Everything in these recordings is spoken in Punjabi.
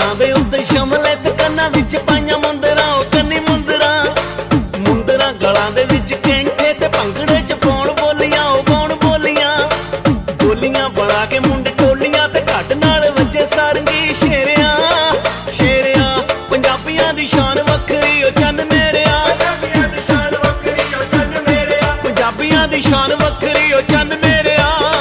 ਗਲਾਂ ਦੇ ਉੱਤੇ ਸ਼ਮਲੇ ਤੇ ਕੰਨਾਂ ਵਿੱਚ ਪਾਈਆਂ ਮੁੰਦਰਾਂ, ਉਹ ਕੰਨੀ ਮੁੰਦਰਾਂ, ਮੁੰਦਰਾਂ ਗਲਾਂ ਦੇ ਵਿੱਚ ਕੈਂਠੇ ਤੇ ਭੰਗੜੇ ਚ ਪਾਉਣ ਬੋਲੀਆਂ, ਉਹ ਪਾਉਣ ਬੋਲੀਆਂ, ਬੋਲੀਆਂ ਬਣਾ ਕੇ ਮੁੰਡੇ ਟੋਲੀਆਂ ਤੇ ਘੱਟ ਨਾਲ ਵੱਜੇ ਸਾਰੰਗੀ। ਸ਼ੇਰਿਆਂ ਸ਼ੇਰਿਆਂ ਪੰਜਾਬੀਆਂ ਦੀ ਸ਼ਾਨ ਵੱਖਰੀ, ਉਹ ਚੰਨ ਮੇਰਿਆ, ਪੰਜਾਬੀਆਂ ਦੀ ਸ਼ਾਨ ਵੱਖਰੀ, ਉਹ ਚੰਨ ਮੇਰਿਆ, ਪੰਜਾਬੀਆਂ ਦੀ ਸ਼ਾਨ ਵੱਖਰੀ, ਉਹ ਚੰਨ ਮੇਰਿਆ।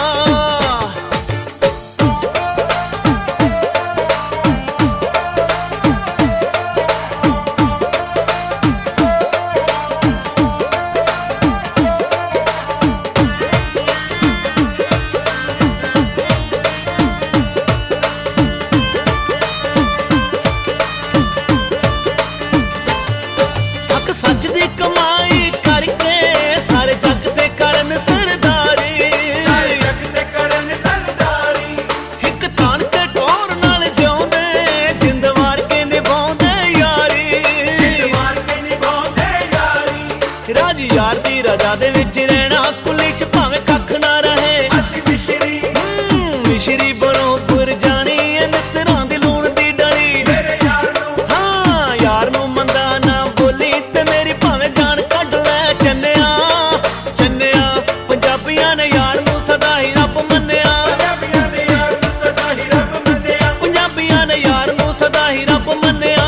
ਸੱਚ ਦੀ ਕਮਾਈ ਕਰਕੇ ਸਾਰੇ ਜੱਗ ਤੇ ਕਰਨ ਸਰਦਾਰੀ, ਸਾਰੇ ਜੱਗ ਤੇ ਕਰਨ ਸਰਦਾਰੀ, ਇੱਕ ਤਾਨ ਤੇ ਟੋਰ ਨਾਲ ਜਿਉਂਦੇ ਜਿੰਦ ਮਾਰ ਕੇ ਨਿਭਾਉਂਦੇ ਯਾਰੀ, ਜਿੰਦ ਮਾਰ ਕੇ ਨਿਭਾਉਂਦੇ ਯਾਰੀ। ਰਾਜ ਯਾਰ ਦੀ ਰਜਾ ਦੇ ਵਿੱਚ ਰਹਿਣਾ, ਕੁਲੀ ਚ ਭਾਵੇਂ ਕੱਖ ਨਾ ਰਹੇ, ਅਸੀਂ ਮਿਸ਼ਰੀ ਮਿਸ਼ਰੀ ਬਰੋਬਰ ਜਾਣੀ ਏ ਮਿੱਤਰਾਂ ਦੀ ਲੂਣ ਦੀ ਡਲੀ। ਮੇਰੇ ਯਾਰ ਨੂੰ ਹਾਂ ਯਾਰ ਨੂੰ ਮੰਦਾ ਨਾ ਬੋਲੀ ਤੇ ਮੇਰੀ ਭਾਵੇਂ ਜਾਨ ਕੱਢ ਲੈ। ਚੰਨਿਆ ਚੰਨਿਆ ਪੰਜਾਬੀਆਂ ਨੇ ਯਾਰ ਨੂੰ ਸਦਾ ਹੀ ਰੱਬ ਮੰਨਿਆ, ਪੰਜਾਬੀਆਂ ਨੇ ਯਾਰ ਨੂੰ ਸਦਾ ਹੀ ਰੱਬ ਮੰਨਿਆ, ਪੰਜਾਬੀਆਂ ਨੇ ਯਾਰ ਨੂੰ ਸਦਾ ਹੀ ਰੱਬ ਮੰਨਿਆ।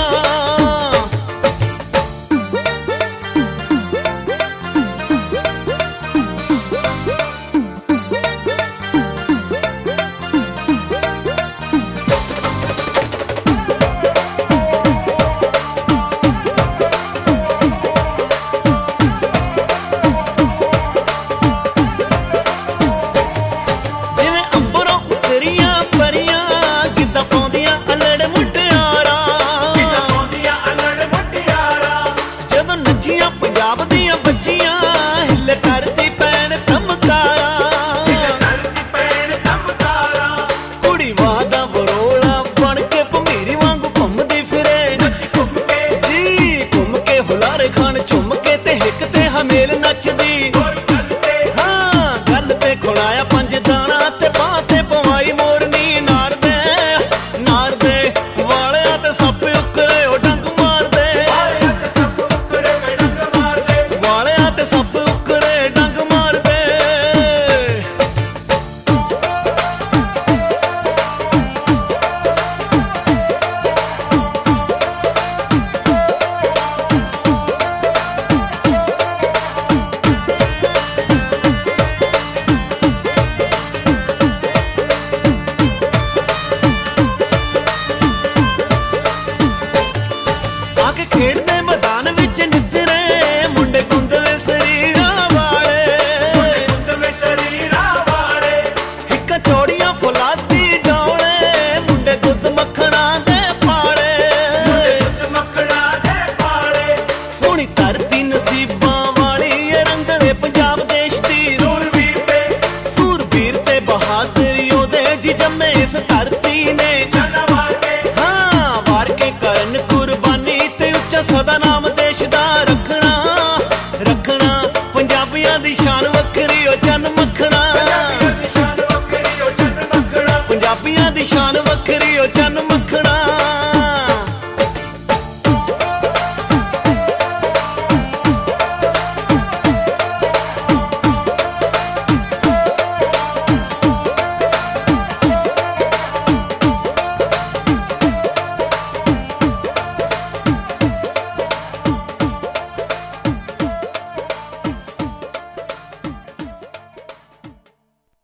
ਪੰਜਾਬ ਦੀਆਂ ਬੱਚੀਆਂ ਹਿੱਲ ਕਰਦੀ ਪੈਣ ਧਮਕਾਰਾਂ, ਹਿੱਲ ਕਰਦੀ ਪੈਣ ਧਮਕਾਰਾਂ, ਕੁੜੀ ਵਾਦਾ ਬਰੋਲਾ ਬਣ ਕੇ ਭਮੀਰੀ ਵਾਂਗੂ ਘੁੰਮਦੀ ਫਿਰੇ, ਨੱਚ ਘੁੰਮ ਕੇ ਜੀ ਘੁੰਮ ਕੇ ਹੁਲਾਰੇ ਖਾਨ ਝੁੰਮ ਕੇ ਤੇ ਹਿੱਕ ਤੇ ਹਮੇਲ ਨੱਚਦੀ। ਹਾਂ ਗੱਲ ਤੇ ਖੁਣਾਇਆ ਪੰਜ ਦਾਣਾ ਤੇ ਬਾਹ ਤੇ ਪਵਾਈ ਮੋਰਨੀ, ਨਾਰ ਦੇ ਵਾਲਿਆਂ ਤੇ ਸੱਪ ਉੱਕਰੇ ਉਹ ਡੰਗ ਮਾਰਦੇ, ਵਾਲਿਆਂ ਤੇ ਸੱਪ ਉੱਕਰੇ ਡੰਗ ਮਾਰਦੇ, ਵਾਲਿਆਂ ਤੇ ਸੱਪ ਉੱਕਰੇ ਡੰਗ ਮਾਰਦੇ। ਆ ਕੇ ਖੇਡਦੇ ਮੈਦਾਨ ਵਿੱਚ ਨਿੱਤਰੇ ਮੁੰਡੇ ਗੁੰਦਵੇਂ ਸਰੀਰਾਂ ਵਾਲੇ, ਮੁੰਡੇ ਗੁੰਦਵੇਂ ਸਰੀਰਾਂ ਵਾਲੇ, ਹਿੱਕਾਂ ਚੌੜੀਆਂ ਫੁਲਾਦੀ ਡੌਲੇ, ਮੁੰਡੇ ਦੁੱਧ ਮੱਖਣਾਂ ਦੇ ਪਾਲੇ, ਮੁੰਡੇ ਦੁੱਧ ਮੱਖਣਾਂ ਦੇ ਪਾਲੇ। ਸੋਹਣੀ ਧਰਤੀ ਨਸੀਬਾਂ ਵਾਲੀ ਏ ਰੰਗਲੇ ਪੰਜਾਬ ਦੇਸ਼ ਦੀ, ਸੂਰਵੀਰ ਤੇ ਬਹਾਦਰੀ ਉਹਦੇ ਜੀ ਜੰਮੇ ਇਸ ਧਰਤੀ ਨੇ, ਹਾਂ ਵਾਰ ਕੇ ਕਰਨ ਕੁਰਬਾਨੀ ਤੇ ਉੱਚਾ ਸਦਾ ਨਾਮ ਦੇਸ਼ ਦਾ ਰੱਖਣਾ, ਰੱਖਣਾ ਪੰਜਾਬੀਆਂ ਦੀ ਸ਼ਾਨ ਵੱਖਰੀ, ਉਹ ਚੰਨ ਮੱਖਣਾ, ਪੰਜਾਬੀਆਂ ਦੀ ਸ਼ਾਨ ਵੱਖਰੀ, ਉਹ ਚੰਨ ਮੱਖਣਾ, ਪੰਜਾਬੀਆਂ ਦੀ ਸ਼ਾਨ